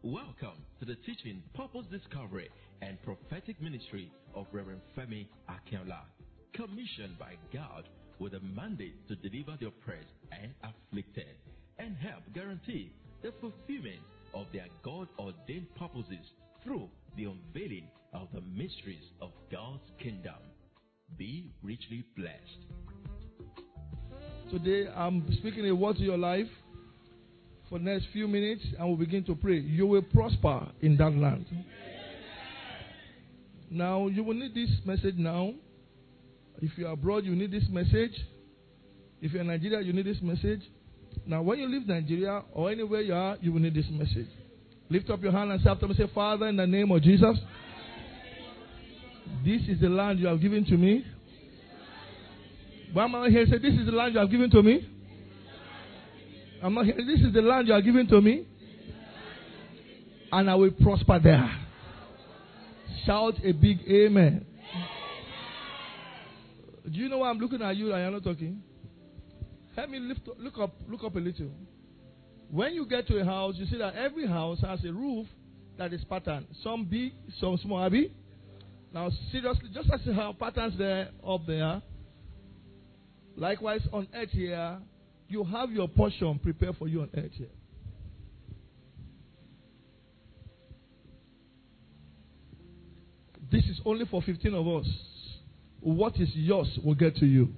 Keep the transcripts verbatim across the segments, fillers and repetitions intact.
Welcome to the teaching, purpose discovery, and prophetic ministry of Reverend Femi Akinola, commissioned by God with a mandate to deliver the oppressed and afflicted and help guarantee the fulfillment of their God-ordained purposes through the unveiling of the mysteries of God's kingdom. Be richly blessed. Today I'm speaking a word to your life for the next few minutes, and we'll begin to pray. You will prosper in that land. Now, you will need this message now. If you are abroad, you need this message. If you're in Nigeria, you need this message. Now, when you leave Nigeria or anywhere you are, you will need this message. Lift up your hand and say after me, say, Father, in the name of Jesus, this is the land you have given to me. One man here say, this is the land you have given to me. I'm not here. This is the land you are giving to me, and I will prosper there. Shout a big amen. Do you know why I'm looking at you and you're not talking? Help me lift, look up, look up a little. When you get to a house, you see that every house has a roof that is patterned. Some big, some small. Abi? Now, seriously, just as you have patterns there, up there, likewise on earth here, you have your portion prepared for you on earth here. This is only for fifteen of us. What is yours will get to you.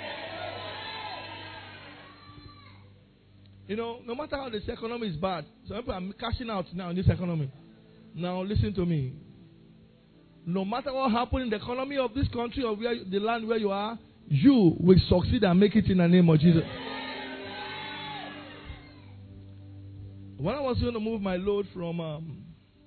You know, no matter how this economy is bad, some people are cashing out now in this economy. Now listen to me. No matter what happens in the economy of this country or where the land where you are, you will succeed and make it in the name of Jesus. When I was going to move my load from um,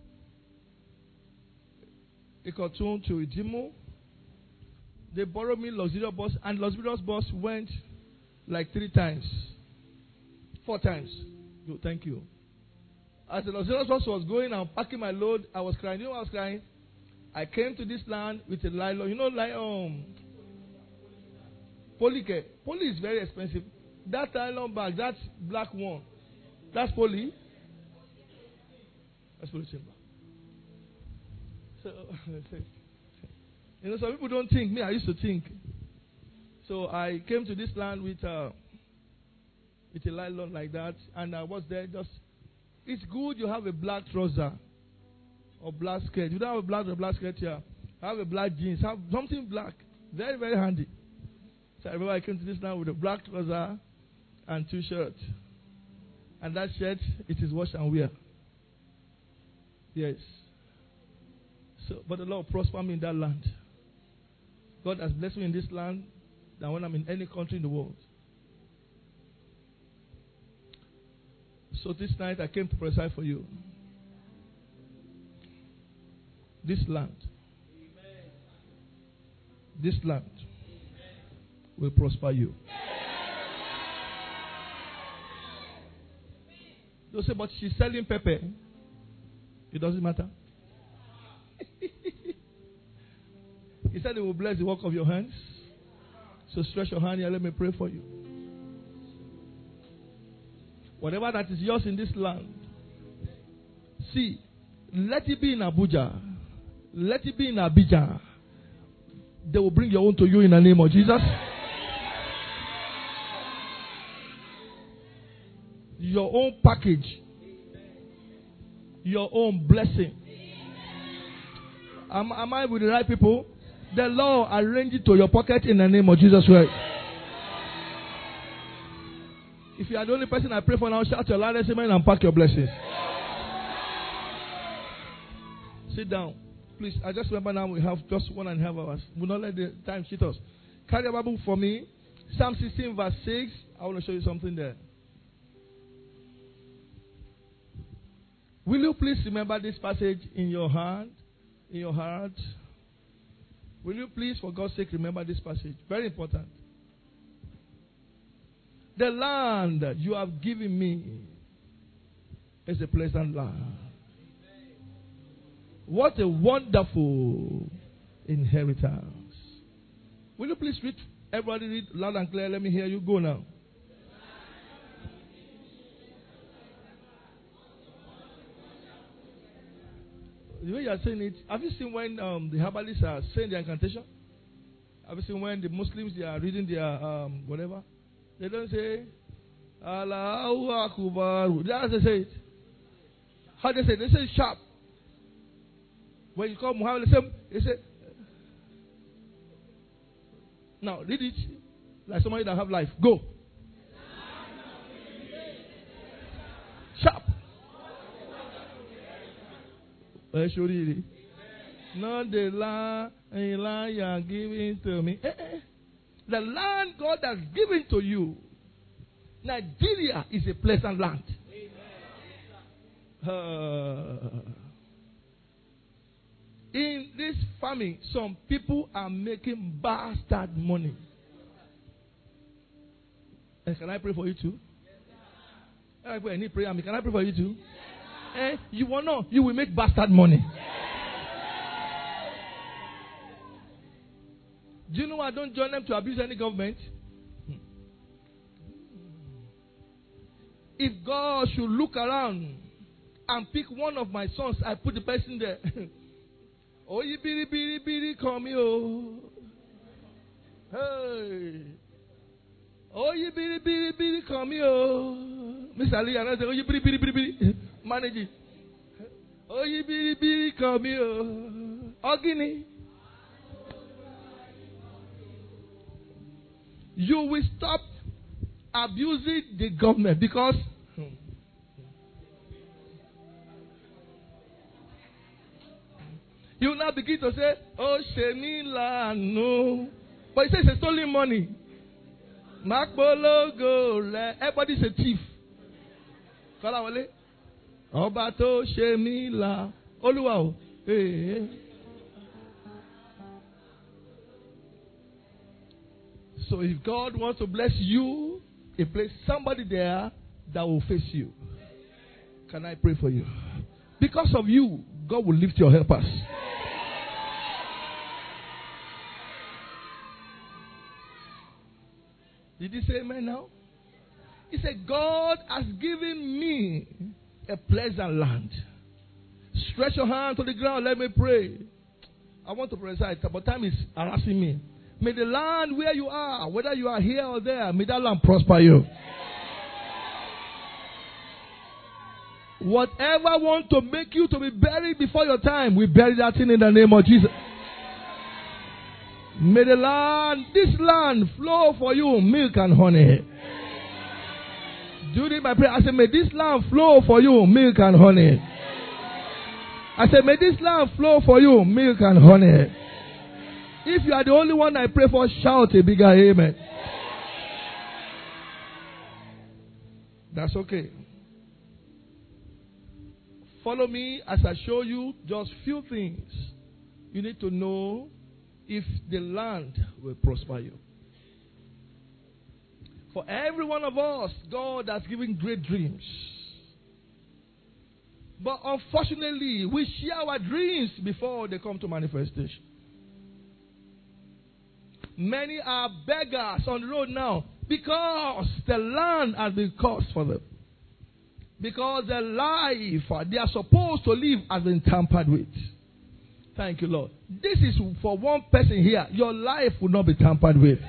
Ikotun to Idimo, they borrowed me luxurious bus, and luxurious bus went like three times, four times. No, thank you. As the luxurious bus was going and packing my load, I was crying. You know why I was crying? I came to this land with a nylon. You know, like um, polycare. Poly is very expensive. That nylon bag, that black one, that's poly. That's poly chamber. So, you know, some people don't think. Me, I used to think. So I came to this land with uh, with a nylon like that, and I was there. Just, it's good you have a black trouser or black skirt. You don't have a black or black skirt here. Have a black jeans. Have something black. Very, very handy. So I remember I came to this land with a black trouser and two shirts. And that shirt, it is wash and wear. Yes. So, but the Lord prosper me in that land. God has blessed me in this land than when I'm in any country in the world. So this night I came to prophesy for you. This land, Amen. This land Amen. Will prosper you. They'll say, but she's selling pepper. It doesn't matter. He said he will bless the work of your hands. So stretch your hand here. Let me pray for you. Whatever that is yours in this land, see, let it be in Abuja. Let it be in Abidjan. They will bring your own to you in the name of Jesus. Your own package. Your own blessing. Am, am I with the right people? The Lord arrange it to your pocket in the name of Jesus Christ. If you are the only person I pray for now, shout your loudest amen and pack your blessings. Sit down. Please, I just remember now we have just one and a half hours. We'll not let the time cheat us. Carry your Bible for me. Psalm sixteen verse six. I want to show you something there. Will you please remember this passage in your heart? In your heart? Will you please, for God's sake, remember this passage? Very important. The land you have given me is a pleasant land. What a wonderful inheritance. Will you please read? Everybody read loud and clear. Let me hear you. Go now. The way you are saying it, have you seen when um, the herbalists are saying their incantation? Have you seen when the Muslims they are reading their um, whatever? They don't say Allahu Akbar. That's how they say it. How they say it? They say it sharp. When you call Muhammad, they say, they say now read it like somebody that have life. Go. Sharp. Where should read it? Not the land you are giving to me. Eh, eh. The land God has given to you. Nigeria is a pleasant land. Uh, in this farming, some people are making bastard money. And can I pray for you too? I pray, I need prayer. Can I pray for you too? Eh, you will know you will make bastard money. Do you know I don't join them to abuse any government? If God should look around and pick one of my sons, I put the person there. Oh, you biri biri biri come here. Hey. Oh, you biri biri biri come here. Mister Ali, and I say, oh, you biri biri biri biri. Manage it. Oh, you biri biri come here. Oh, Guinea. You will stop abusing the government because you now begin to say, oh, Shenila, no. But he says it's stolen money. Everybody's a thief. Obato Shenila. Oluwa. Hey. So if God wants to bless you, He places somebody there that will face you. Can I pray for you? Because of you, God will lift your helpers. Did he say amen now? He said, God has given me a pleasant land. Stretch your hand to the ground. Let me pray. I want to prophesy, but time is harassing me. May the land where you are, whether you are here or there, may that land prosper you. Whatever want to make you to be buried before your time, we bury that thing in the name of Jesus. May the land, this land flow for you, milk and honey. Do you need my prayer? I said, may this land flow for you, milk and honey. I said, may this land flow for you, milk and honey. If you are the only one I pray for, shout a bigger amen. That's okay. Follow me as I show you just few things you need to know if the land will prosper you. For every one of us, God has given great dreams. But unfortunately, we share our dreams before they come to manifestation. Many are beggars on the road now because the land has been cursed for them. Because the life they are supposed to live has been tampered with. Thank you, Lord. This is for one person here. Your life will not be tampered with.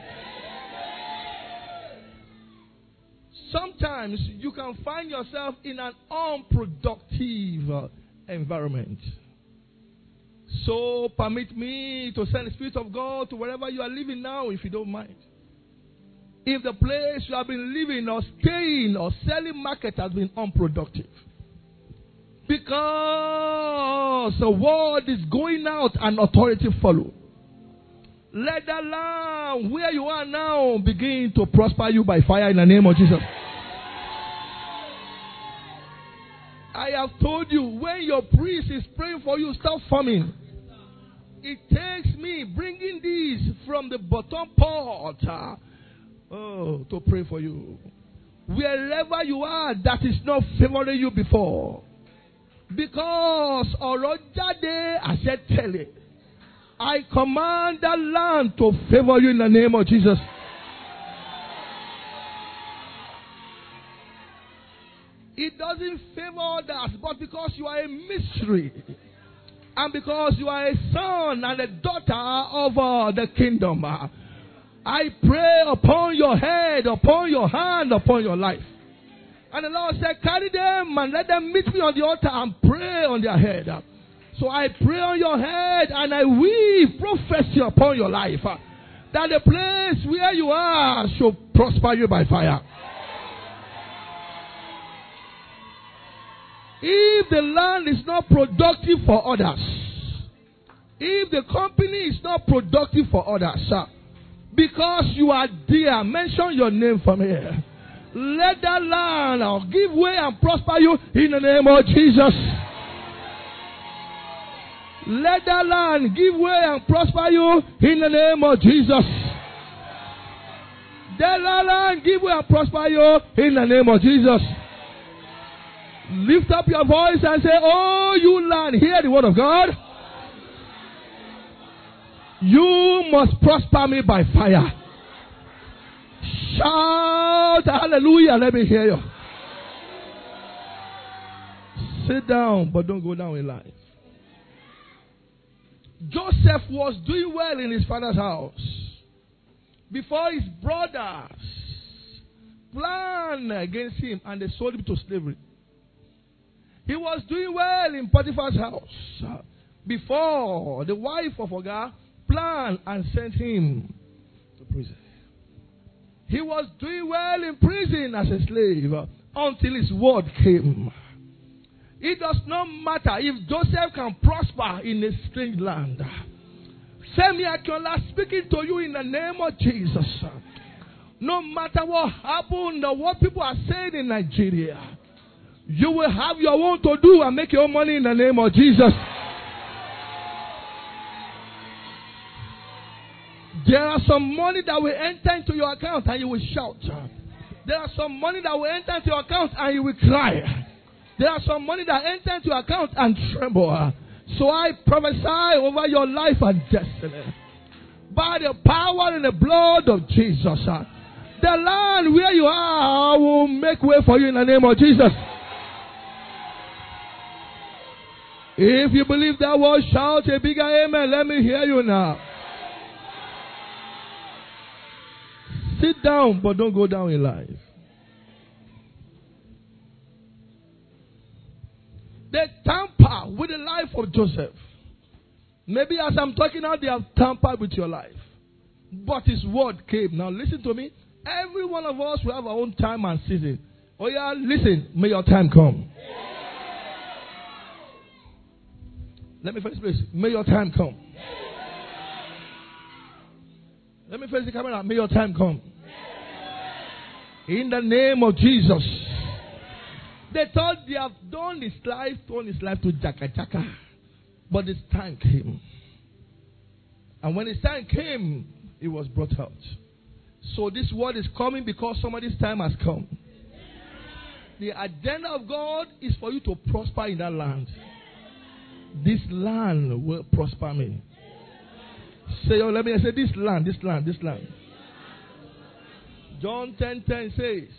Sometimes you can find yourself in an unproductive uh, environment. So permit me to send the Spirit of God to wherever you are living now, if you don't mind. If the place you have been living or staying or selling market has been unproductive. Because the word is going out and authority follow. Let the land where you are now begin to prosper you by fire in the name of Jesus. I have told you, when your priest is praying for you, stop farming. It takes me bringing this from the bottom part uh, oh, to pray for you. Wherever you are, that is not favoring you before. Because Orojade, I said, tell it. I command that land to favor you in the name of Jesus. It doesn't favor others, but because you are a mystery. And because you are a son and a daughter of uh, the kingdom, uh, I pray upon your head, upon your hand, upon your life. And the Lord said, carry them and let them meet me on the altar and pray on their head. So I pray on your head and I weave prophecy upon your life. That the place where you are shall prosper you by fire. If the land is not productive for others, if the company is not productive for others, because you are there, mention your name for me. Let that land give way and prosper you in the name of Jesus. Let that land give way and prosper you in the name of Jesus. Let that land give way and prosper you in the name of Jesus. Lift up your voice and say, oh, you land, hear the word of God. You must prosper me by fire. Shout hallelujah. Let me hear you. Sit down, but don't go down in life. Joseph was doing well in his father's house before his brothers planned against him and they sold him to slavery. He was doing well in Potiphar's house before the wife of Oga planned and sent him to prison. He was doing well in prison as a slave until his word came. It does not matter if Joseph can prosper in a strange land. Femi Akinola speaking to you in the name of Jesus. No matter what happened or what people are saying in Nigeria, you will have your own to do and make your own money in the name of Jesus. There are some money that will enter into your account and you will shout. There are some money that will enter into your account and you will cry. There are some money that enter into your account and tremble. So I prophesy over your life and destiny. By the power and the blood of Jesus, the land where you are will make way for you in the name of Jesus. If you believe that word, shout a bigger amen. Let me hear you now. Sit down, but don't go down in life. They tamper with the life of Joseph. Maybe as I'm talking now, they have tampered with your life. But his word came. Now listen to me. Every one of us will have our own time and season. Oh yeah, listen. May your time come. Let me first place. May your time come. Let me face the camera. May your time come. In the name of Jesus. They thought they have done his life, turned his life to Jaka Jaka. But his time came. And when his time came, it was brought out. So this word is coming because somebody's time has come. The agenda of God is for you to prosper in that land. This land will prosper me. Say, oh, let me say this land, this land, this land. John ten ten says,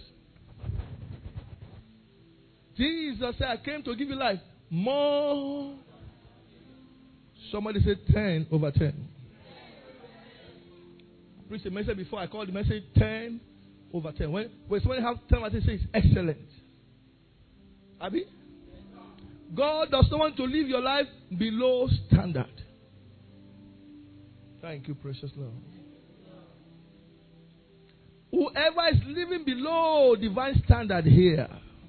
Jesus said, I came to give you life more. Somebody said ten over ten. I preached a message before. I called the message ten over ten. When, when somebody has ten over ten, say it's excellent. Abi? God does not want to live your life below standard. Thank you, precious Lord. Whoever is living below divine standard here,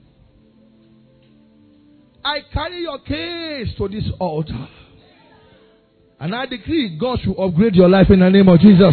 I carry your case to this altar. And I decree God should upgrade your life in the name of Jesus.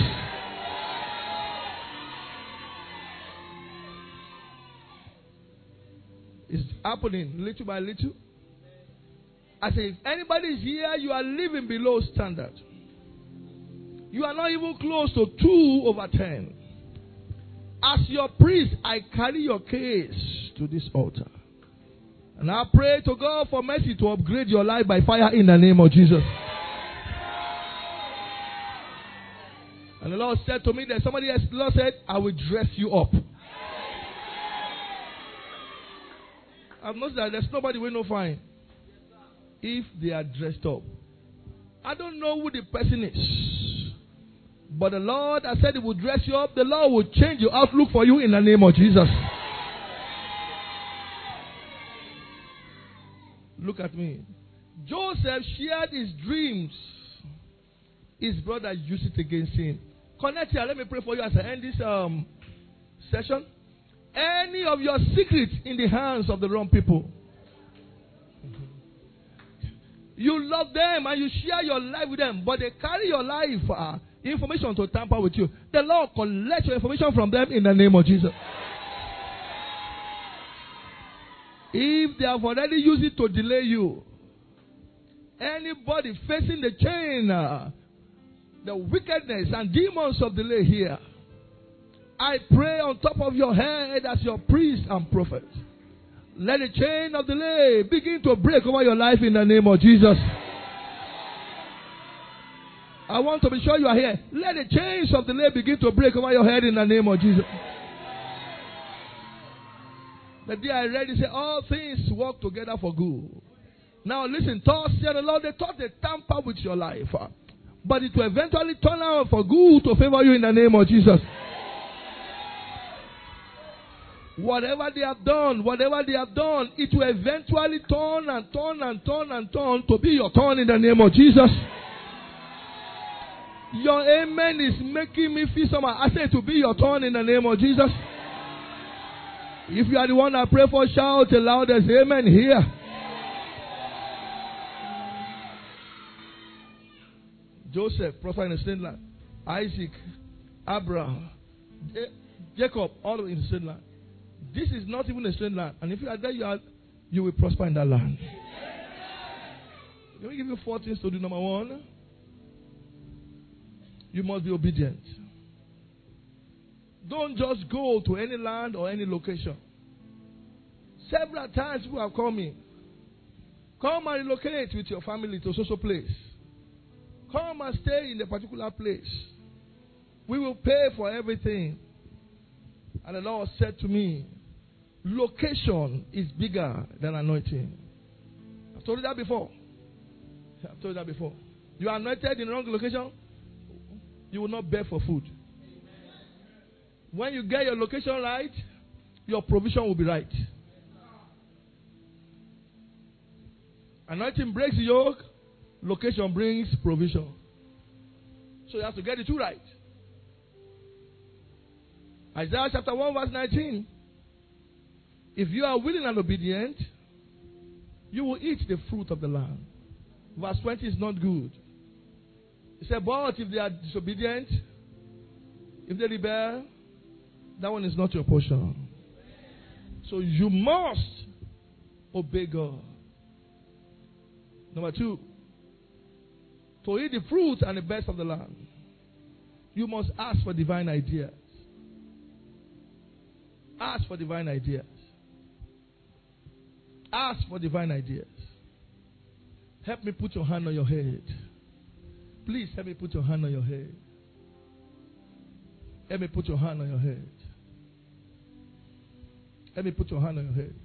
It's happening little by little. I say, if anybody is here, you are living below standard. You are not even close to two over ten. As your priest, I carry your case to this altar. And I pray to God for mercy to upgrade your life by fire in the name of Jesus. And the Lord said to me that somebody else, the Lord said, I will dress you up. I've noticed that there's nobody will not find if they are dressed up. I don't know who the person is. But the Lord has said He will dress you up. The Lord will change your outlook for you in the name of Jesus. Look at me. Joseph shared his dreams. His brother used it against him. Connect here. Let me pray for you as I end this um, session. Any of your secrets in the hands of the wrong people. You love them and you share your life with them, but they carry your life uh, information to tamper with you. The Lord collect your information from them in the name of Jesus. If they have already used it to delay you, anybody facing the chain, uh, the wickedness and demons of delay here, I pray on top of your head as your priest and prophet. Let the chain of delay begin to break over your life in the name of Jesus. I want to be sure you are here. Let the chains of delay begin to break over your head in the name of Jesus. The day I read it, say all things work together for good. Now listen, thus said the Lord, they thought they tamper with your life, but it will eventually turn out for good to favor you in the name of Jesus. Whatever they have done, whatever they have done, it will eventually turn and turn and turn and turn to be your turn in the name of Jesus. Your amen is making me feel somehow. I say to be your turn in the name of Jesus. If you are the one I pray for, shout the loudest amen here. Joseph, prosper in the same land. Isaac, Abraham, Jacob, all in the same land. This is not even a strange land. And if you are there, you, are, you will prosper in that land. Let me give you four things to do. Number one, you must be obedient. Don't just go to any land or any location. Several times people have called me. Come and relocate with your family to a social place. Come and stay in a particular place. We will pay for everything. And the Lord said to me, location is bigger than anointing. I've told you that before. I've told you that before. You are anointed in the wrong location, you will not beg for food. When you get your location right, your provision will be right. Anointing breaks the yoke, location brings provision. So you have to get the two right. Isaiah chapter one verse nineteen. If you are willing and obedient, you will eat the fruit of the land. Verse twenty is not good. He said, but if they are disobedient, if they rebel, that one is not your portion. So you must obey God. Number two, to eat the fruit and the best of the land, you must ask for divine ideas. Ask for divine ideas. Ask for divine ideas. Help me put your hand on your head. Please help me put your hand on your head. Help me put your hand on your head. Let me put your hand on your head.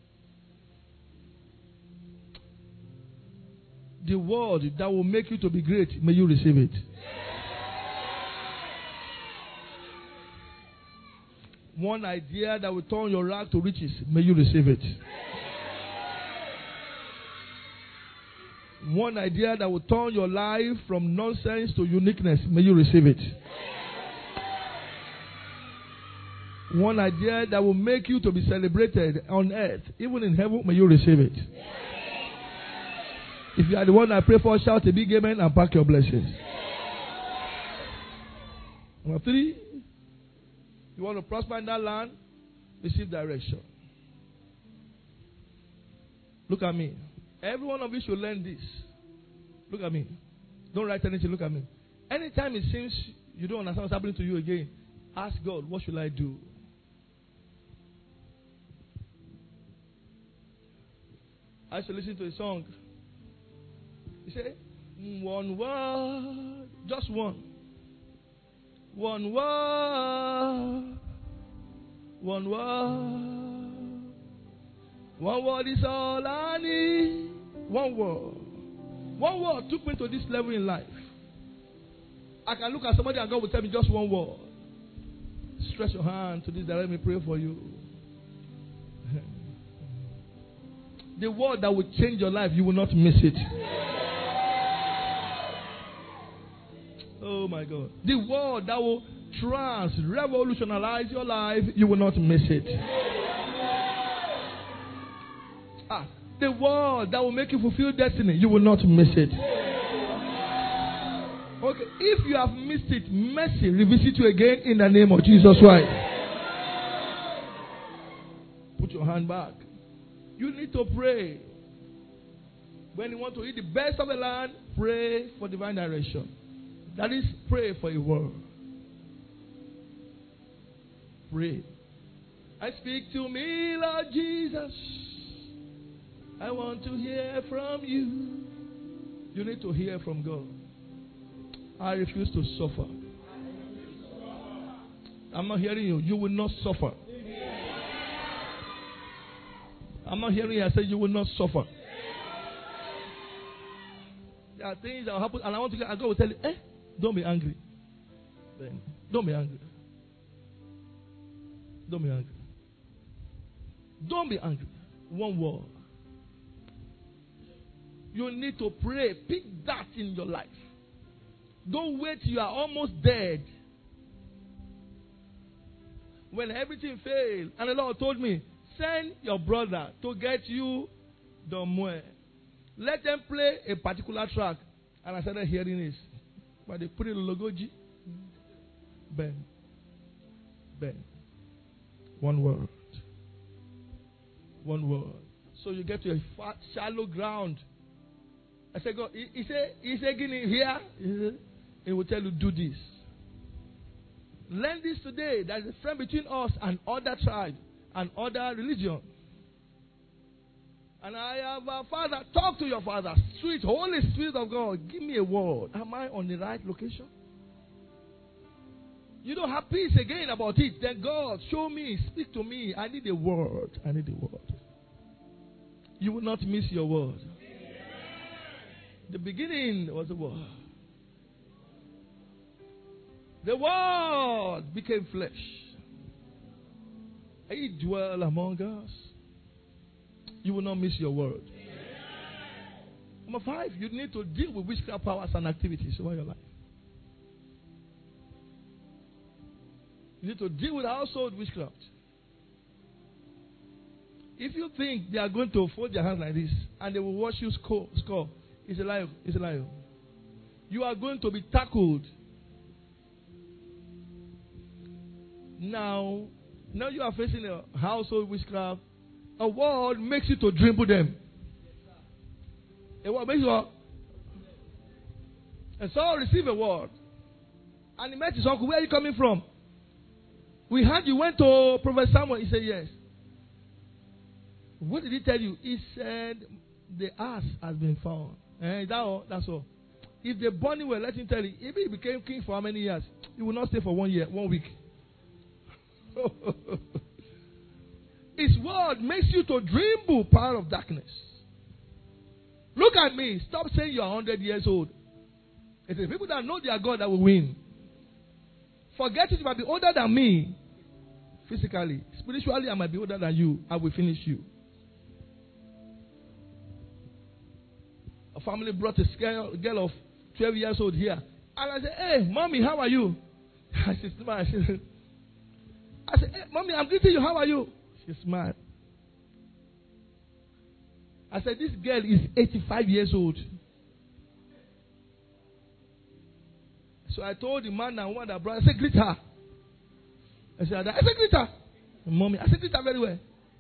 The word that will make you to be great, may you receive it. One idea that will turn your rag to riches, may you receive it. One idea that will turn your life from nonsense to uniqueness, may you receive it. One idea that will make you to be celebrated on earth, even in heaven, may you receive it. If you are the one I pray for, shout a big amen and pack your blessings. Number three, you want to prosper in that land, receive direction. Look at me. Every one of you should learn this. Look at me. Don't write anything, look at me. Anytime it seems you don't understand what's happening to you again, ask God, what should I do? I used to listen to a song. He said, one word, just one. One word, one word. One word is all I need. One word. One word took me to this level in life. I can look at somebody and God will tell me just one word. Stretch your hand to this that let me pray for you. The word that will change your life, you will not miss it. Oh my God. The word that will trans, revolutionize your life, you will not miss it. Ah, the word that will make you fulfill destiny, you will not miss it. Okay, if you have missed it, mercy revisit you again in the name of Jesus Christ. Put your hand back. You need to pray. When you want to eat the best of the land, pray for divine direction. That is, pray for a word. Pray. I speak to me, Lord Jesus. I want to hear from you. You need to hear from God. I refuse to suffer. I'm not hearing you. You will not suffer. I'm not hearing you. I said you will not suffer. There are things that will happen, and I want to get, and God will tell you, eh, don't be angry. Then, don't be angry. Don't be angry. Don't be angry. One word. You need to pray. Pick that in your life. Don't wait till you are almost dead. When everything failed, and the Lord told me, send your brother to get you the mwe. Let them play a particular track. And I started hearing this. But they put it in logoji. Ben. Ben. One word. One word. So you get to a fat, shallow ground. I said, God, he, he said, he said, here. He said, he will tell you, do this. Learn this today. There is a friend between us and other tribes and other religion. And I have a father. Talk to your father. Sweet, Holy Spirit of God, give me a word. Am I on the right location? You don't have peace again about it. Then God, show me, speak to me. I need a word. I need a word. You will not miss your word. The beginning was the word. The word became flesh. He dwell among us. You will not miss your word. Number five, you need to deal with witchcraft powers and activities over your life. You need to deal with household witchcraft. If you think they are going to fold their hands like this and they will watch you score, score it's a lie. It's a lie. You are going to be tackled. Now, now you are facing a household witchcraft. A word makes you to dribble them. A word makes you up. And Saul received a word. And he met his uncle. Where are you coming from? We heard you went to Prophet Samuel. He said, yes. What did he tell you? He said, the ass has been found. Eh, that all, that's all. If they burn him well, let him tell you. If he became king for how many years? He will not stay for one year, one week. His word makes you to dribble power of darkness. Look at me. Stop saying you are one hundred years old. It's the people that know their God that will win. Forget it. You might be older than me. Physically. Spiritually, I might be older than you. I will finish you. A family brought a girl of twelve years old here. And I said, hey, mommy, how are you? She smiled. I said, hey, mommy, I'm greeting you. How are you? She smiled. I said, this girl is eighty-five years old. So I told the man and one that brought, I said, greet her. I said, I said, greet her. Mommy, I said, greet her very well.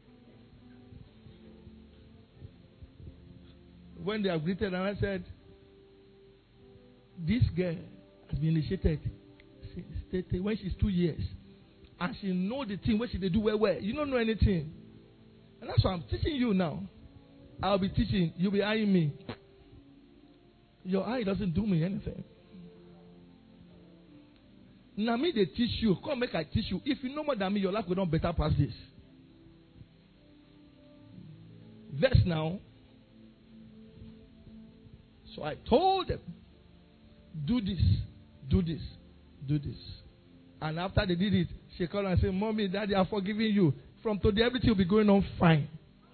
When they have greeted, and I said, this girl has been initiated when she's two years. And she know the thing, what she they do well, well. You don't know anything. And that's why I'm teaching you now. I'll be teaching. You'll be eyeing me. Your eye doesn't do me anything. Now me, they teach you. Come make I teach you. If you know more than me, your life will not better pass this. Verse now. So I told them, do this, do this, do this. And after they did it, she called and said, Mommy, Daddy, I've forgiven you. From today, everything will be going on fine.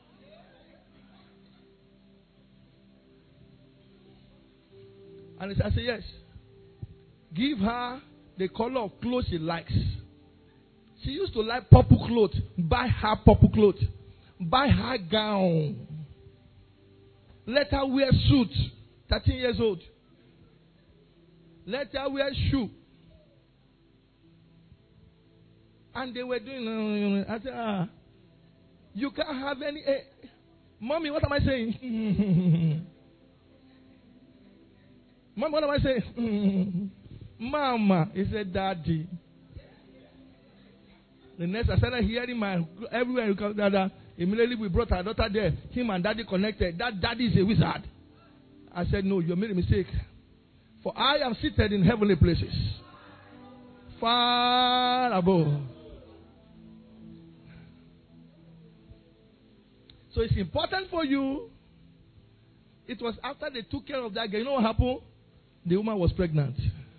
And I said, yes. Give her the color of clothes she likes. She used to like purple clothes. Buy her purple clothes. Buy her gown. Let her wear suit. thirteen years old. Let her wear shoe. And they were doing, I said, ah, you can't have any, eh. Mommy, what am I saying? Mom, what am I saying? Mama, he said, Daddy. The next, I started hearing my, everywhere you come, Dada. Immediately we brought our daughter there. Him and Daddy connected. That Daddy is a wizard. I said, no, you made a mistake. For I am seated in heavenly places. Far above. So it's important for you. It was after they took care of that girl. You know what happened? The woman was pregnant.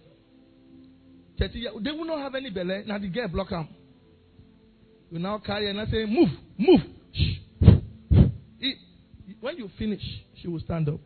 They will not have any belly. Now the girl block them. You now carry her and I say, move, move. Shh. It, when you finish, she will stand up.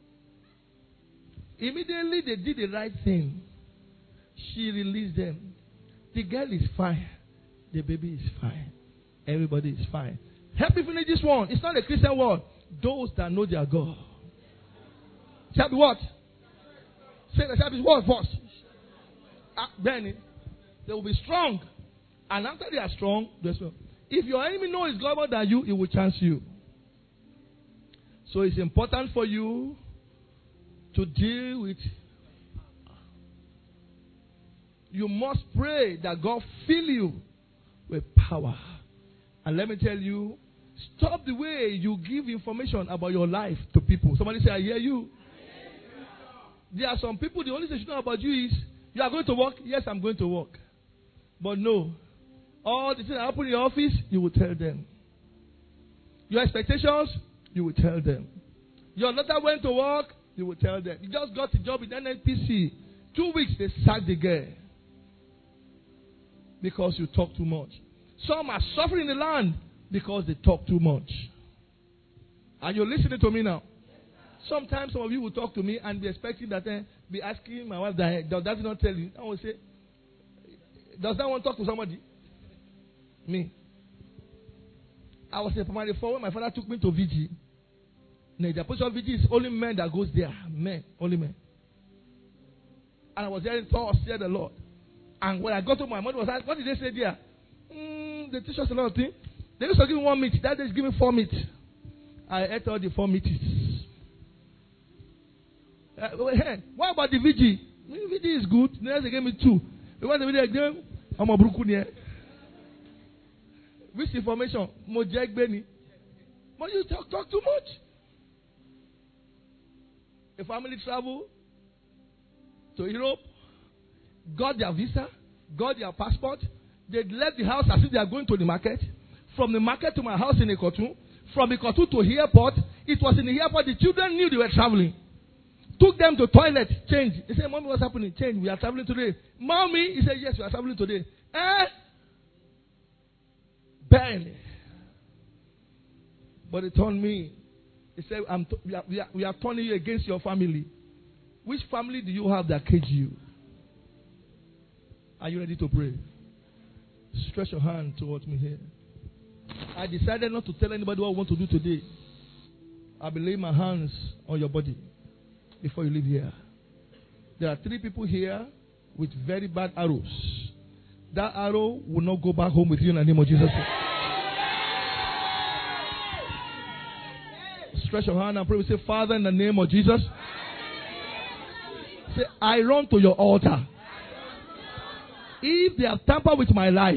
Immediately they did the right thing. She released them. The girl is fine. The baby is fine. Everybody is fine. Help me finish this one. It's not a Christian word. Those that know their God. Shall be what? Say the shall be what first? Uh, then they will be strong. And after they are strong, they're strong. If your enemy knows it's greater than you, it will chance you. So it's important for you to deal with. You must pray that God fill you with power. And let me tell you, stop the way you give information about your life to people. Somebody say, I hear you. There are some people, the only thing they know about you is, you are going to work? Yes, I'm going to work. But no. All the things that happen in your office, you will tell them. Your expectations, you will tell them. Your daughter went to work, you will tell them. You just got a job in N N P C. Two weeks, they sacked the girl. Because you talk too much. Some are suffering in the land because they talk too much. Are you listening to me now? Sometimes some of you will talk to me and be expecting that, eh, be asking my wife that, does that not tell you? I will say, does that one talk to somebody? Me. I was a primary four when my father took me to V G. No, the position of V G is only men that goes there. Men. Only men. And I was hearing thoughts, hear the Lord. And when I got to my mother was asked, what did they say there? Mm, they teach us a lot of things. They used to give me one meat. That day give me four meat. I ate all the four meats. Uh, hey, what about the V G? V G is good. They gave me two. Because the V G, I'm a Brukuni. Which information? Mojek Benny. But you talk, talk too much. A family travel to Europe, got their visa, got their passport. They left the house as if they are going to the market. From the market to my house in Ikotu. From Ikotu to the airport. It was in the airport. The children knew they were traveling. Took them to toilet. Change. They said, Mommy, what's happening? Change. We are traveling today. Mommy, he said, yes, we are traveling today. Eh? Barely. But they told me. He said, I'm t- we, are, we, are, we are turning you against your family. Which family do you have that cage you? Are you ready to pray? Stretch your hand towards me here. I decided not to tell anybody what I want to do today. I'll be laying my hands on your body before you leave here. There are three people here with very bad arrows. That arrow will not go back home with you in the name of Jesus. Stretch your hand and pray. We say, Father, in the name of Jesus. Say, I run to your altar. If they have tampered with my life,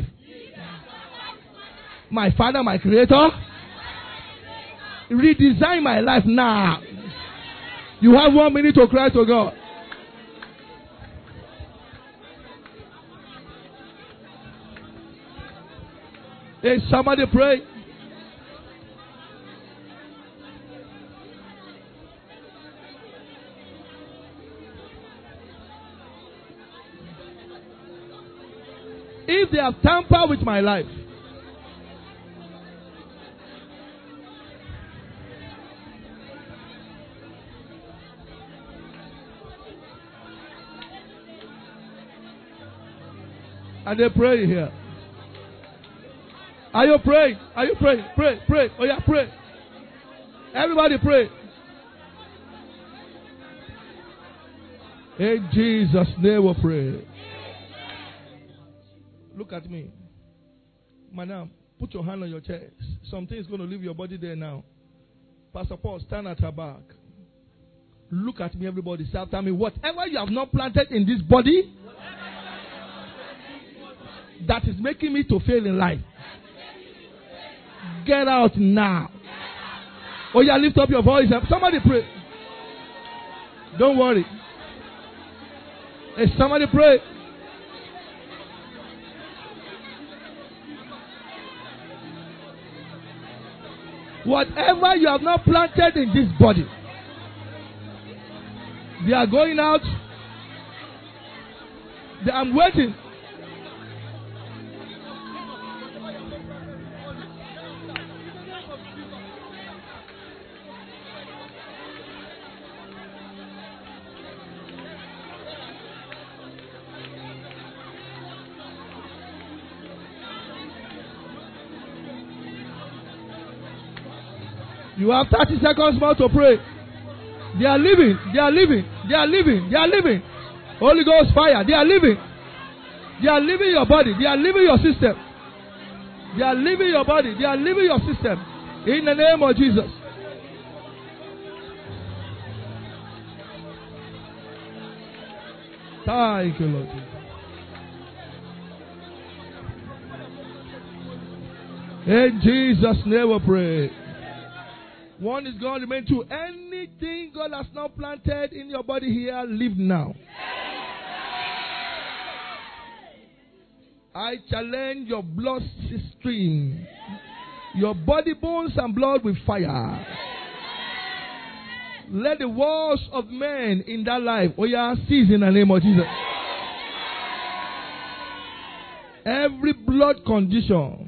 my Father, my Creator, redesign my life now. You have one minute to cry to God. Hey, somebody pray. If they have tampered with my life, and they pray here. Are you praying? Are you praying? Pray, pray. Oh yeah, pray. Everybody pray. In Jesus' name we pray. Look at me. Madam, put your hand on your chest. Something is going to leave your body there now. Pastor Paul, stand at her back. Look at me, everybody. Say after me, whatever you have not planted in this body that is making me to fail in life, get out now. Oh yeah, lift up your voice. Somebody pray. Don't worry. Hey, somebody pray. Whatever you have not planted in this body, they are going out. They, I'm waiting. You have thirty seconds more to pray. They are leaving. They are leaving. They are leaving. They are leaving. Holy Ghost fire. They are leaving. They are leaving your body. They are leaving your system. They are leaving your body. They are leaving your system. In the name of Jesus. Thank you, Lord. In Jesus' name we pray. One is going to remain two. Anything God has not planted in your body here, leave now. I challenge your blood stream, your body, bones, and blood with fire. Let the walls of men in that life, oh yeah, cease in the name of Jesus. Every blood condition,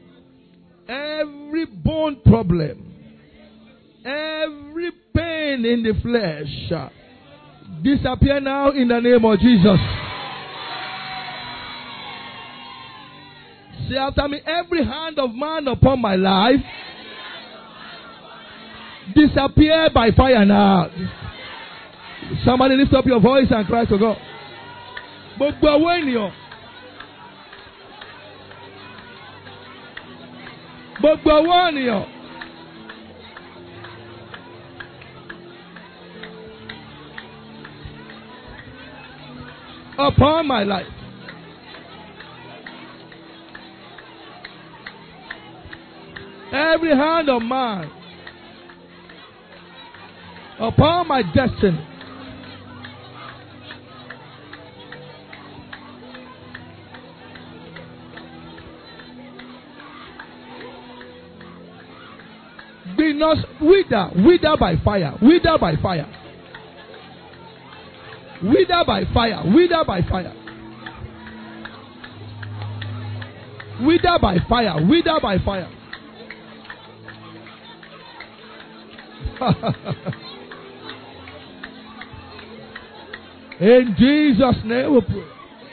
every bone problem, every pain in the flesh, disappear now in the name of Jesus. Say after me, every hand of man upon my life, disappear by fire now. Somebody lift up your voice and cry to God. Gbogbo ọwọ́ ènìyàn. Gbogbo ọwọ́ ènìyàn. Upon my life. Every hand of man upon my destiny. Be not wither, wither by fire, wither by fire. Wither by fire. Wither by fire. Wither by fire. Wither by fire. In Jesus' name we pray.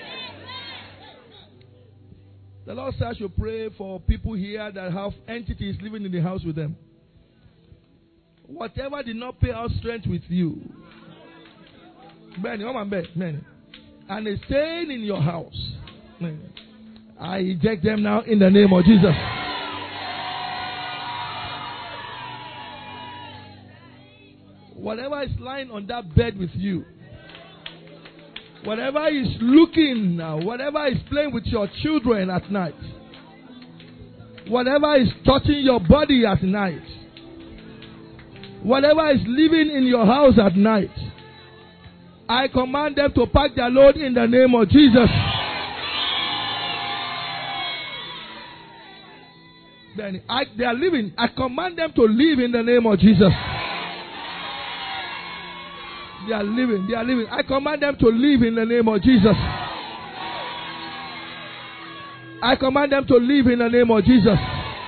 The Lord says I should pray for people here that have entities living in the house with them. Whatever did not pay out strength with you, Benny, oh Benny, and is staying in your house, I eject them now in the name of Jesus. Whatever is lying on that bed with you, whatever is looking now, whatever is playing with your children at night, whatever is touching your body at night, whatever is living in your house at night, I command them to pack their load in the name of Jesus. Then I, they are living. I command them to live in the name of Jesus. They are living. They are living. I command them to live in the name of Jesus. I command them to leave in the name of Jesus.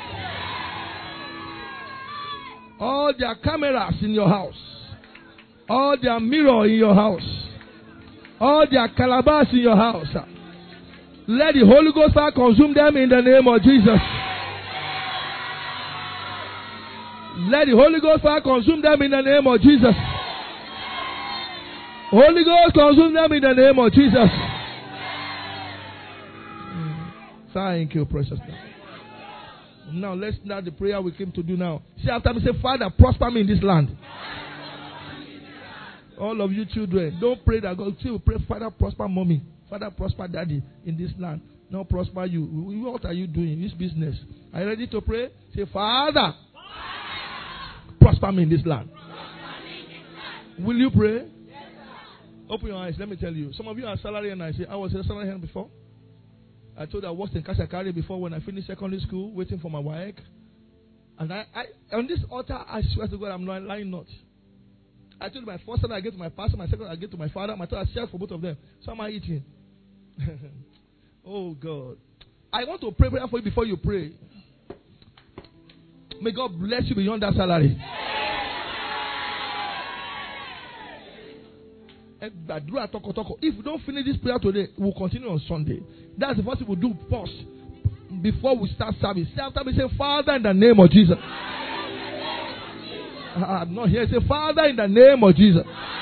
All their cameras in your house, all their mirror in your house, all their calabash in your house, let the Holy Ghost fire consume them in the name of Jesus. Let the Holy Ghost fire consume them in the name of Jesus. Holy Ghost consume them in the name of Jesus. Thank you, precious God. Now let's start the prayer we came to do now. Say after me, say, Father, prosper me in this land. All of you children, don't pray that God. Say, pray, Father, prosper mommy. Father, prosper daddy in this land. Now prosper you. What are you doing in this business? Are you ready to pray? Say, Father, prosper me in this land. Will you pray? Yes, open your eyes. Let me tell you. Some of you are salary and I say, I was a salary hand before. I told you I worked in Kashakari before when I finished secondary school, waiting for my wife. And I, I, on this altar, I swear to God, I'm not lying not. I told you my first salary I get to my pastor, my second I get to my father, my third I share for both of them. So am I eating? Oh God. I want to pray prayer for you before you pray. May God bless you beyond that salary. If we don't finish this prayer today, we'll continue on Sunday. That's the first thing we'll do first before we start service. Say after me, say, Father, in the name of Jesus. I'm not here. Say, Father, in the name of Jesus.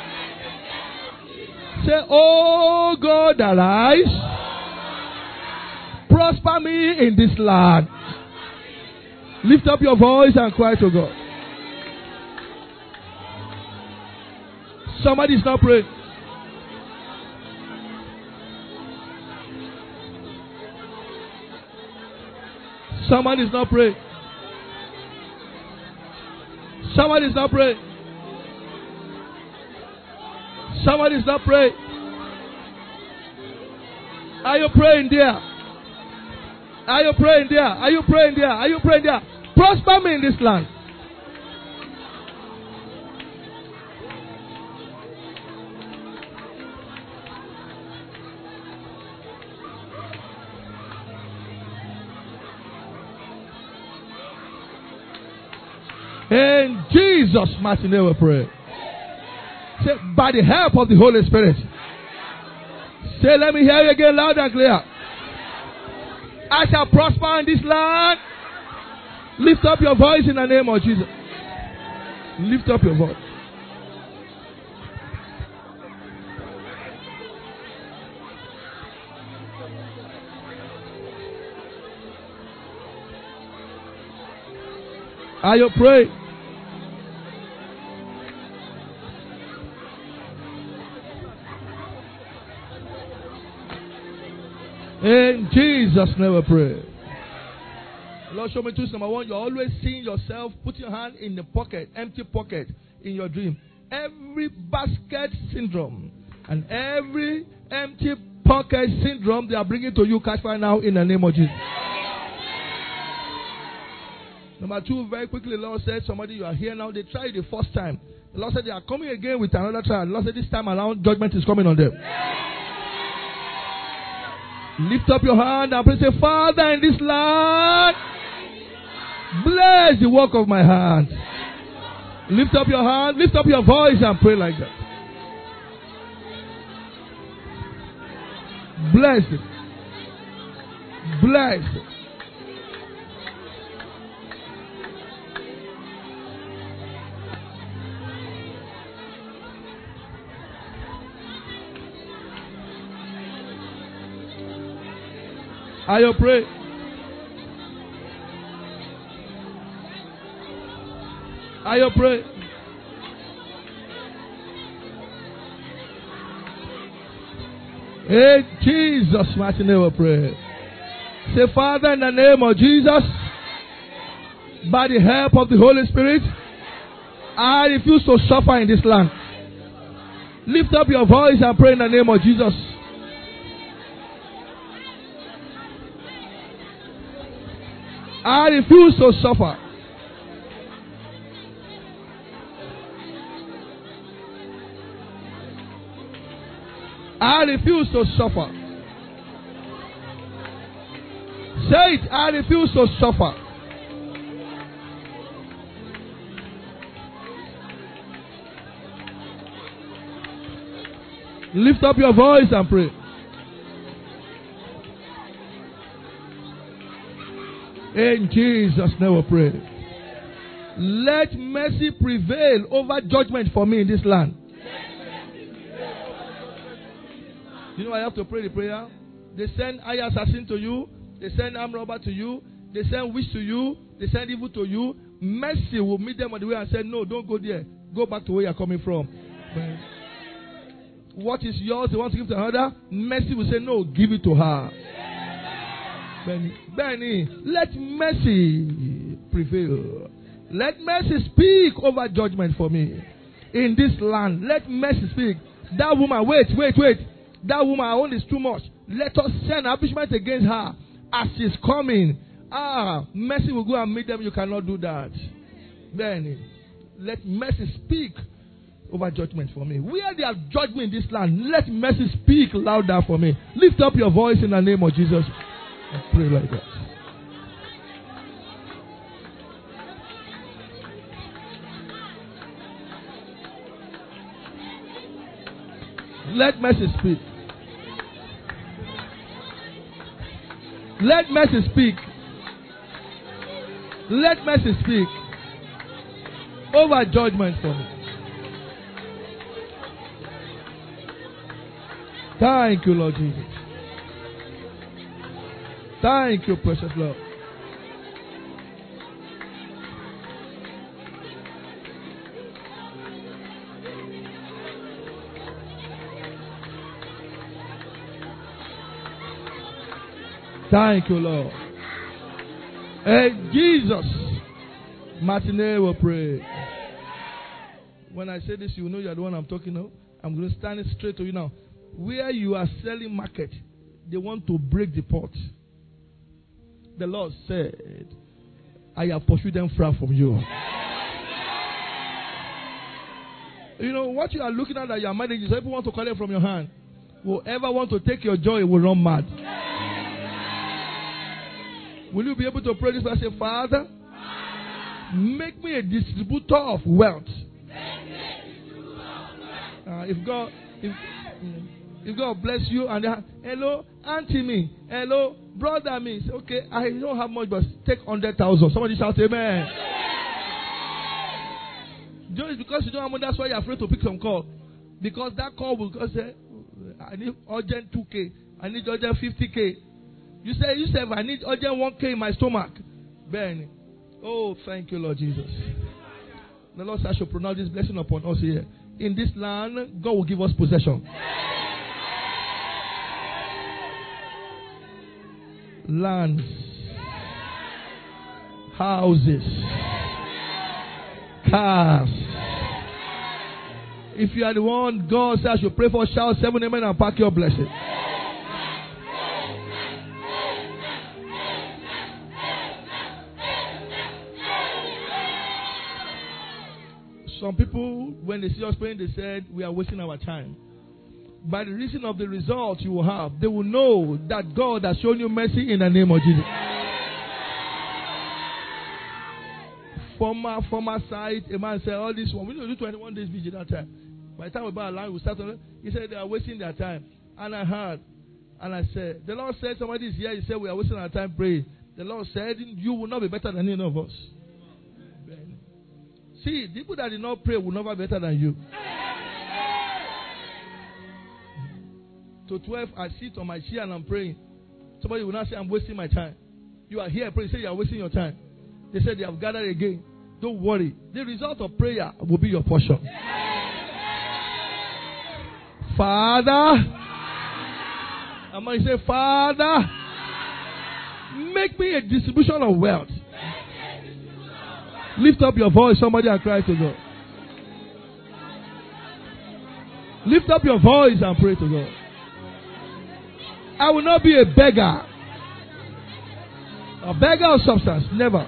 Say, oh God, arise. Prosper me in this land. Lift up your voice and cry to God. Somebody's not praying. Someone is not praying. Someone is not praying. Someone is not praying. Are you praying there? Are you praying there? Are you praying there? Are you praying there? Prosper me in this land. In Jesus' mighty name we pray. Say, by the help of the Holy Spirit. Say, let me hear you again loud and clear. I shall prosper in this land. Lift up your voice in the name of Jesus. Lift up your voice. Are you praying? In Jesus' name we pray. Lord, show me truth. Number one, you're always seeing yourself. Put your hand in the pocket, empty pocket in your dream. Every basket syndrome and every empty pocket syndrome, they are bringing to you, catch fire now in the name of Jesus. Number two, very quickly, the Lord said, somebody, you are here now. They tried the first time. The Lord said they are coming again with another trial. The Lord said this time around, judgment is coming on them. Lift up your hand and pray. Say, Father, in this land, bless the work of my hand. Lift up your hand, lift up your voice and pray like that. Bless it. Bless it. Are you praying? Are you praying? In Jesus' mighty name we pray. Say, Father, in the name of Jesus, by the help of the Holy Spirit, I refuse to suffer in this land. Lift up your voice and pray in the name of Jesus. I refuse to suffer. I refuse to suffer. Say it. I refuse to suffer. Lift up your voice and pray. In Jesus' name we pray. Let mercy prevail over judgment for me in this land. You know I have to pray the prayer? They send eye assassin to you. They send armed robber to you. They send witch to you. They send evil to you. Mercy will meet them on the way and say, no, don't go there. Go back to where you're coming from. Amen. What is yours, they want to give to another. Mercy will say, no, give it to her. Benny, Benny, let mercy prevail. Let mercy speak over judgment for me. In this land, let mercy speak. That woman, wait, wait, wait. That woman, her own is too much. Let us send punishment against her as she's coming. Ah, mercy will go and meet them. You cannot do that. Benny, let mercy speak over judgment for me. Where there are judgment in this land, let mercy speak louder for me. Lift up your voice in the name of Jesus. And pray like that. Let mercy speak. Let mercy speak. Let mercy speak over judgment for me. Thank you, Lord Jesus. Thank you, precious Lord. Thank you, Lord. And Jesus, matinee will pray. When I say this, you know you are the one I'm talking to. I'm going to stand it straight to you now. Where you are selling market, they want to break the pot. The Lord said, I have pursued them far from you. You know, what you are looking at that you are managing, people want to call it from your hand. Whoever want to take your joy will run mad. Will you be able to pray this and say, Father, make me a distributor of wealth. Uh, if God, if, if God bless you and uh, hello, auntie me, hello, brother me, say, okay, I don't have much, but take hundred thousand. Somebody shout, Amen. Just because you don't have money, that's why you're afraid to pick some call. Because that call will say, I need urgent two K, I need urgent fifty K. You say, you say, I need urgent one K in my stomach. Ben, oh, thank you, Lord Jesus. The Lord said, I should pronounce this blessing upon us here. In this land, God will give us possession. Lands, houses, cars. If you are the one God says I should pray for, shout seven amen and pack your blessing. Some people, when they see us praying, they said, we are wasting our time. By the reason of the result you will have, they will know that God has shown you mercy in the name of Jesus. From our, from our side, a man said, all this one, we don't do twenty-one days vigil that time. By the time we buy a line, we start on it. He said, they are wasting their time. And I heard, and I said, the Lord said, somebody is here, he said, we are wasting our time praying. The Lord said, you will not be better than any of us. See, the people that did not pray will never be better than you. To twelve, I sit on my chair and I'm praying. Somebody will not say, I'm wasting my time. You are here praying, say you are wasting your time. They said they have gathered again. Don't worry. The result of prayer will be your portion. Father, I'm going to say, Father, make me a distribution of wealth. Lift up your voice, somebody, and cry to God. Lift up your voice and pray to God. I will not be a beggar. A beggar of substance. Never.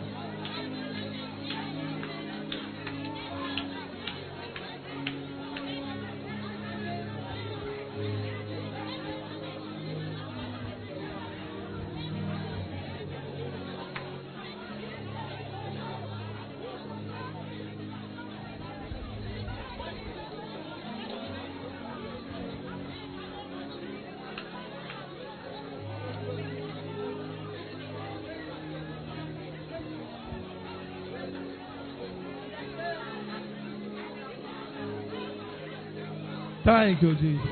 Thank you, Jesus.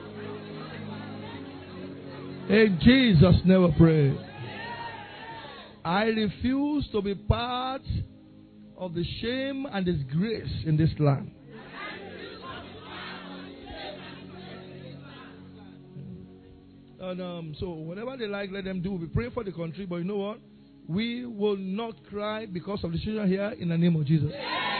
In Jesus' name we pray. I refuse to be part of the shame and disgrace in this land. And um, so whatever they like, let them do. We pray for the country, but you know what? We will not cry because of the children here in the name of Jesus.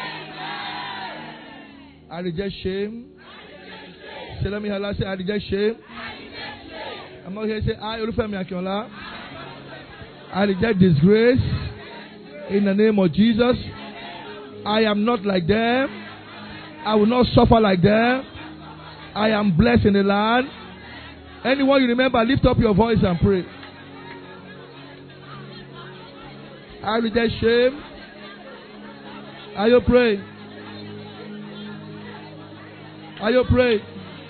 I reject shame. Say, let me hear say, I reject shame. I'm not here to say, I Olufemi Akinola. I reject disgrace in the name of Jesus. I am not like them. I will not suffer like them. I am blessed in the land. Anyone you remember, lift up your voice and pray. I reject shame. Are you praying? Are you praying?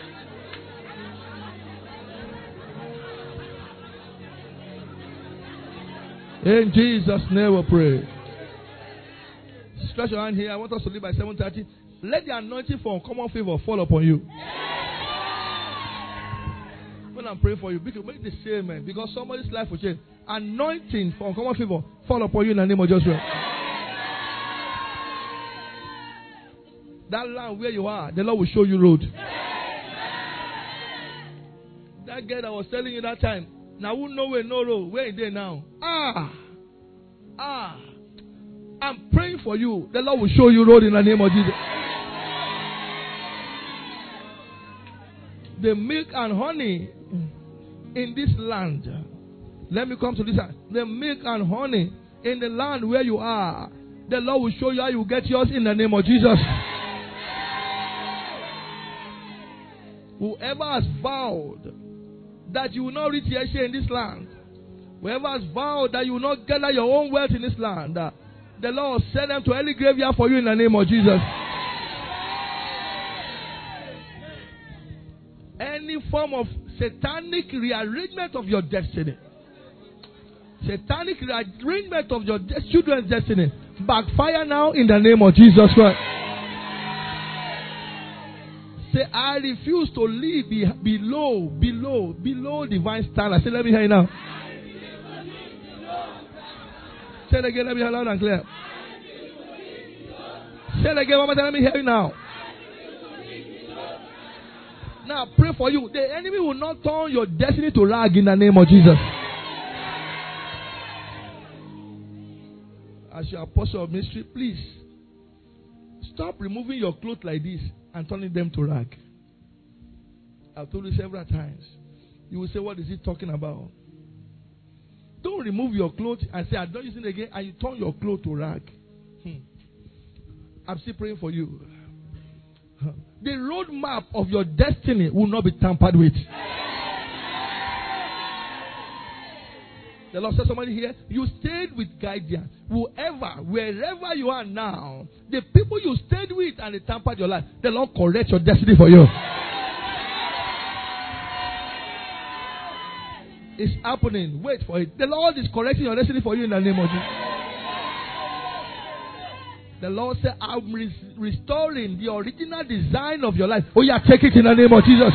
In Jesus' name we pray. Stretch your hand here. I want us to leave by seven thirty. Let the anointing for uncommon favor fall upon you. When I'm praying for you, make the same, man, because somebody's life will change. Anointing for uncommon favor fall upon you in the name of Joshua. That land where you are, the Lord will show you road. That girl that was telling you that time, now who know where no road, where is they now? Ah, ah, I'm praying for you. The Lord will show you road in the name of Jesus. The milk and honey in this land. Let me come to this side. The milk and honey in the land where you are. The Lord will show you how you get yours in the name of Jesus. Whoever has vowed that you will not reach Yeshua in this land, whoever has vowed that you will not gather your own wealth in this land, uh, the Lord will send them to early graveyard for you in the name of Jesus. Any form of satanic rearrangement of your destiny, satanic rearrangement of your de- children's destiny, backfire now in the name of Jesus Christ. Say, I refuse to live be, below, below, below divine standard. Say, let me hear you now. Say it again, let me hear loud and clear. Say it again, one more time, let me hear you now. Now, pray for you. The enemy will not turn your destiny to rag in the name of Jesus. As your apostle of ministry, please stop removing your clothes like this and turning them to rag. I've told you several times. You will say, what is he talking about? Don't remove your clothes and say, I'm not using it again, and you turn your clothes to rag. Hmm. I'm still praying for you. The roadmap of your destiny will not be tampered with. The Lord said somebody here, you stayed with guidance. Whoever, wherever you are now, the people you stayed with and they tampered your life, the Lord correct your destiny for you. It's happening. Wait for it. The Lord is correcting your destiny for you in the name of Jesus. The Lord said, I'm re- restoring the original design of your life. Oh yeah, take it in the name of Jesus.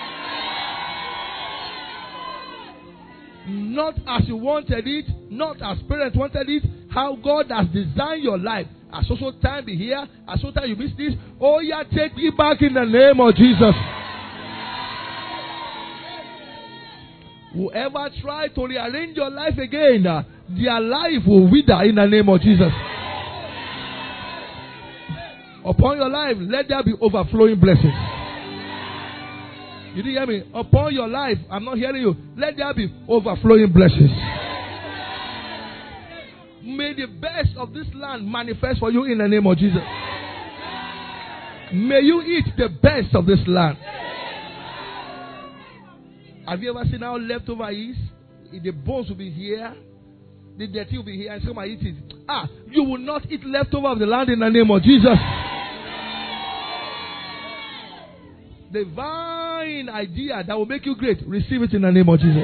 Not as you wanted it, not as parents wanted it, how God has designed your life. As social time be here, as social time you miss this. Oh yeah, take it back in the name of Jesus. Whoever try to rearrange your life again, uh, their life will wither in the name of Jesus. Upon your life, let there be overflowing blessings. You didn't hear me? Upon your life, I'm not hearing you. Let there be overflowing blessings. May the best of this land manifest for you in the name of Jesus. May you eat the best of this land. Have you ever seen how leftover is? The bones will be here. The dirty will be here. And somebody eat it. Ah, you will not eat leftover of the land in the name of Jesus. Divine idea that will make you great. Receive it in the name of Jesus.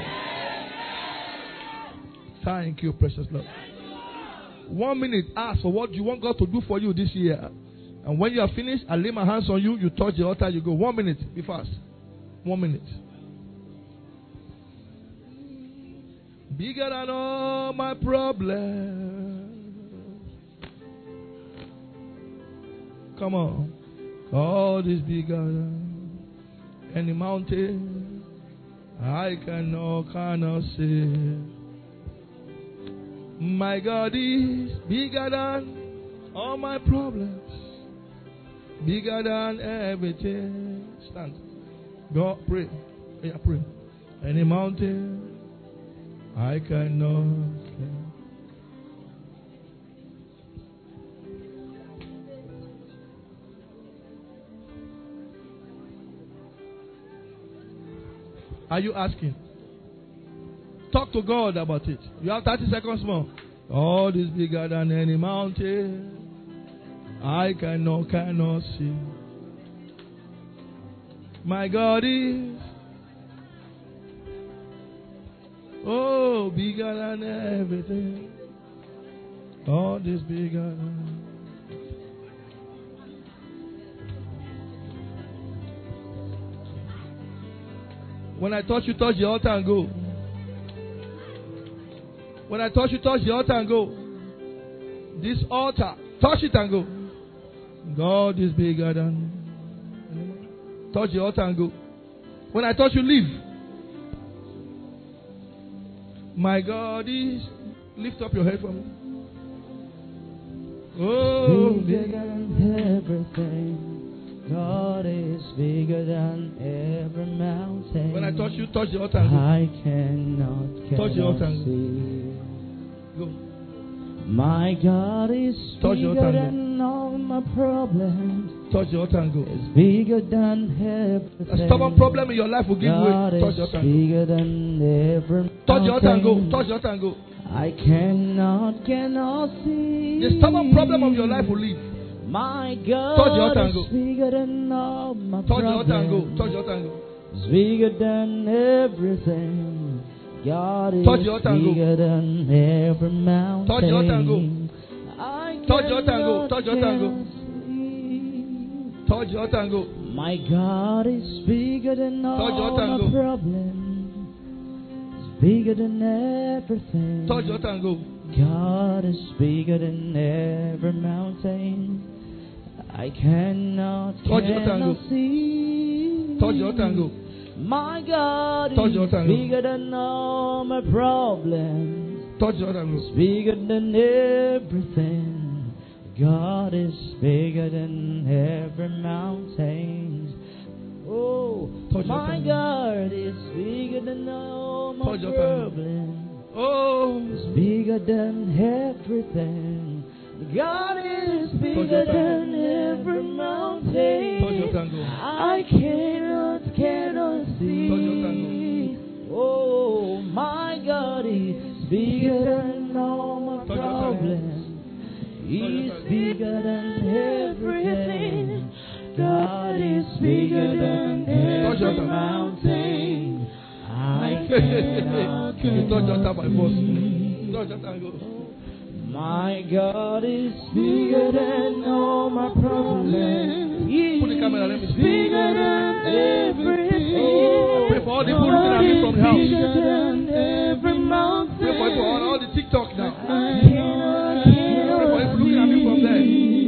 Thank you, precious Lord. One minute. Ask for what you want God to do for you this year. And when you are finished, I lay my hands on you. You touch the altar. You go. One minute. Be fast. One minute. Bigger than all my problems. Come on. God is bigger than any mountain I cannot, cannot say. My God is bigger than all my problems. Bigger than everything. Stand. God, pray. Yeah, pray. Any mountain I cannot. Are you asking? Talk to God about it. You have thirty seconds more. God is bigger than any mountain I cannot, cannot see. My God is, oh, bigger than everything. God is bigger than. When I touch you, touch the altar and go. When I touch you, touch the altar and go. This altar, touch it and go. God is bigger than. Touch the altar and go. When I touch you, leave. My God is. Lift up your head for me. Oh, bigger than everything. God is bigger than every mountain. When I touch you, touch the altar and go. I cannot, cannot touch the altar and see. Go. My God is touch bigger than all my problems. Touch the altar and go. It's bigger than everything. A stubborn problem in your life will give God way. Touch the altar and go. Bigger than every touch the altar and go. mountain. Touch the altar and go. I cannot, cannot see. The stubborn problem of your life will leave. My God touch the altar and go. is bigger than all my touch problems. the altar and go. Touch the altar and go. It's bigger than everything. God is touch the altar and go. bigger than every mountain. Touch the altar and go. I touch the altar and go. Touch the altar and go. see. Touch the altar and go. My God is bigger than touch the all altar and my go. problems. It's bigger than everything. Touch the altar and go. God is bigger than every mountain. I cannot, touch the altar and cannot go. see. Touch the altar and go. My God touch is the altar and bigger go. than all my problems. Touch the altar and go. It's bigger than everything. God is bigger than every mountain. Oh, touch my God is bigger than all my touch problems. Oh, it's bigger than everything. God is bigger than every mountain. I cannot, cannot see. Oh, my God is bigger than all my problems. He's bigger than everything. God is bigger than every mountain. I cannot, cannot see. touch the altar. My God is bigger than all my problems. He Put the camera, let me is see. bigger than everything. Oh, pray for all the people looking at me from the house. Bigger than every mountain. Pray for people on all the TikTok now. I cannot, Pray for people looking at me from there.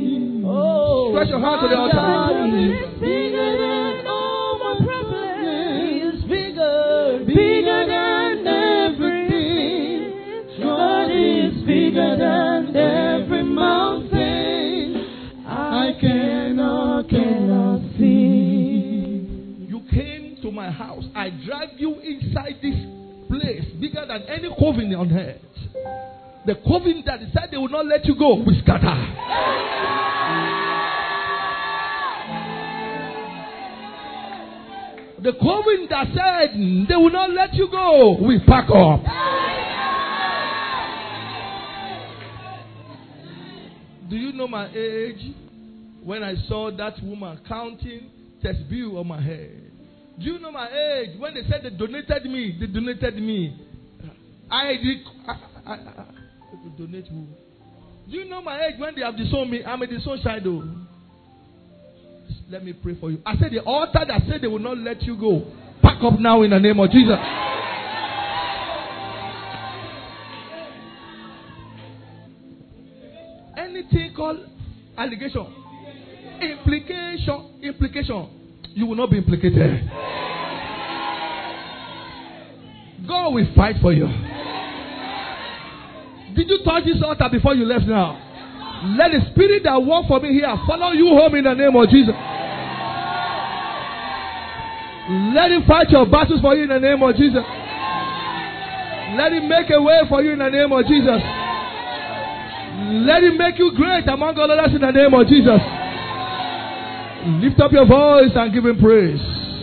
Oh, stretch your hand to the altar. God is bigger than all my problems. He is bigger, bigger than everything. God is bigger than every mountain. I cannot, cannot see. You came to my house. I dragged you inside this place bigger than any coven on earth. The coven that said they would not let you go, we scatter. The coven that said they will not let you go, we pack up. Do you know my age? When I saw that woman counting tasbih on my head. Do you know my age? When they said they donated me, they donated me. I did. I, I, I, I donate who? Do you know my age when they have disowned me? I'm a disowned child. Let me pray for you. I said the altar that said they will not let you go. Pack up now in the name of Jesus. Anything called allegation, implication, implication, you will not be implicated. God will fight for you. Did you touch this altar before you left now? Let the spirit that worked for me here follow you home in the name of Jesus. Let him fight your battles for you in the name of Jesus. Let him make a way for you in the name of Jesus. Let him make you great among all others in the name of Jesus. Lift up your voice and give him praise.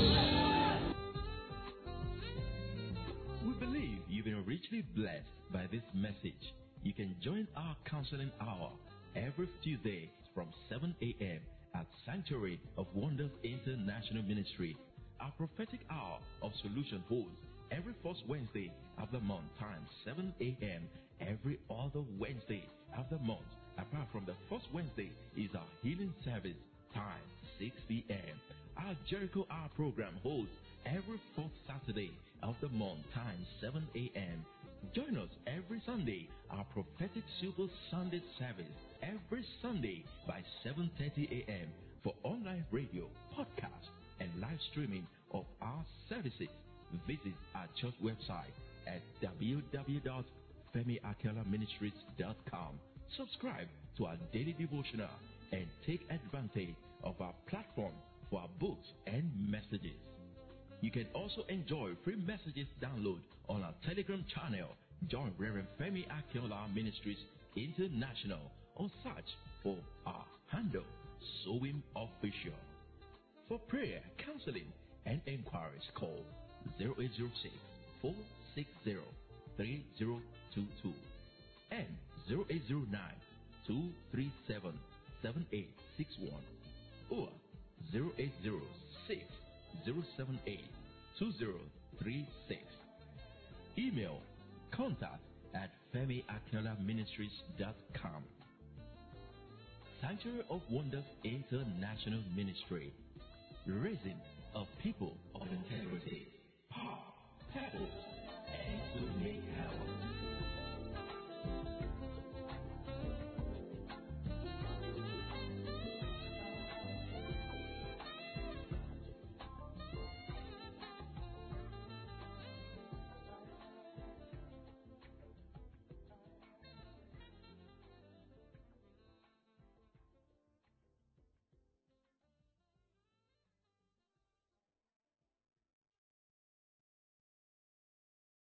We believe you've been richly blessed by this message. You can join our counseling hour every Tuesday from seven a.m. at Sanctuary of Wonders International Ministry. Our prophetic hour of solution holds every first Wednesday of the month, time seven a.m. every other Wednesday of the month. Apart from the first Wednesday is our healing service, time six p.m. Our Jericho Hour program holds every fourth Saturday of the month, time seven a.m. Join us every Sunday, our prophetic Super Sunday service, every Sunday by seven thirty a.m. for online radio, podcast, and live streaming of our services. Visit our church website at w w w dot femi akela ministries dot com. Subscribe to our daily devotional and take advantage of our platform for our books and messages. You can also enjoy free messages download on our Telegram channel. Join Reverend Femi Akinola Ministries International or search for our handle, Sowim Official. For prayer, counseling, and inquiries, call zero eight zero six, four six zero, three zero two two and zero eight zero nine, two three seven, seven eight six one or zero eight zero six, zero seven eight, two zero three six. Email contact at femi akinola ministries dot com. Sanctuary of Wonders International Ministry, raising a people of integrity.